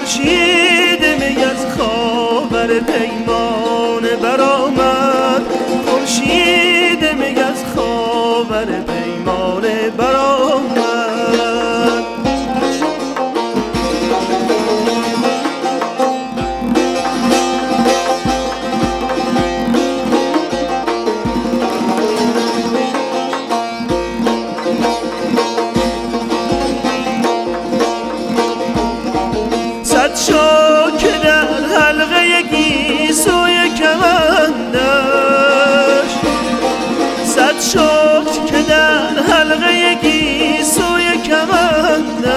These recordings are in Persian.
خورشید می از خاور پیمانه برآمد، خورشید می از خاور پیمانه برآمد. صد شو که در حلقه گیسوی کمندش، صد شو که در حلقه گیسوی کمندش،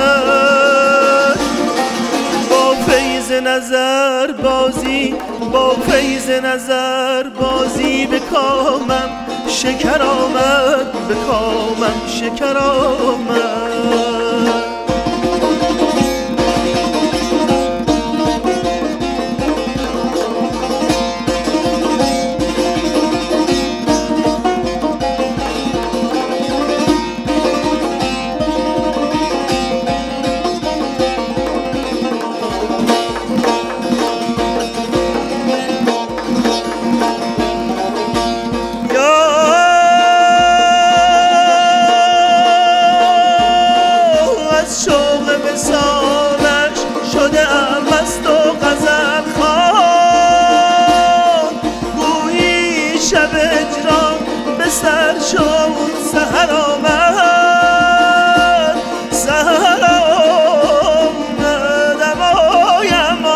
با فیض نظر بازی، با فیض نظر بازی به کامم شکر آمد، به کامم شکر آمد. شب اجرام به سر شد، سحر آمد، سحر آمد امای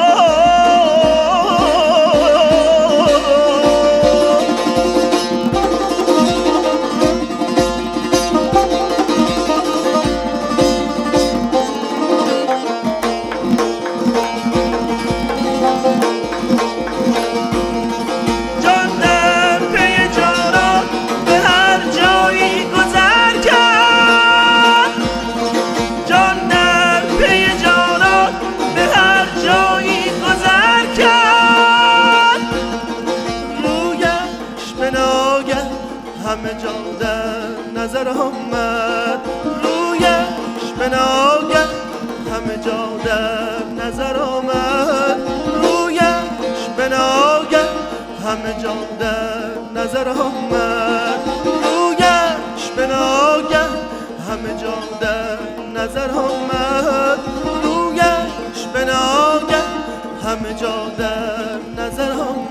همه جا در نظر آمد، رویش به ناگه همه جا در نظر آمد، رویش به ناگه همه جا در نظر آمد، رویش به ناگه همه جا در نظر آمد، رویش به ناگه همه جا در نظر آمد.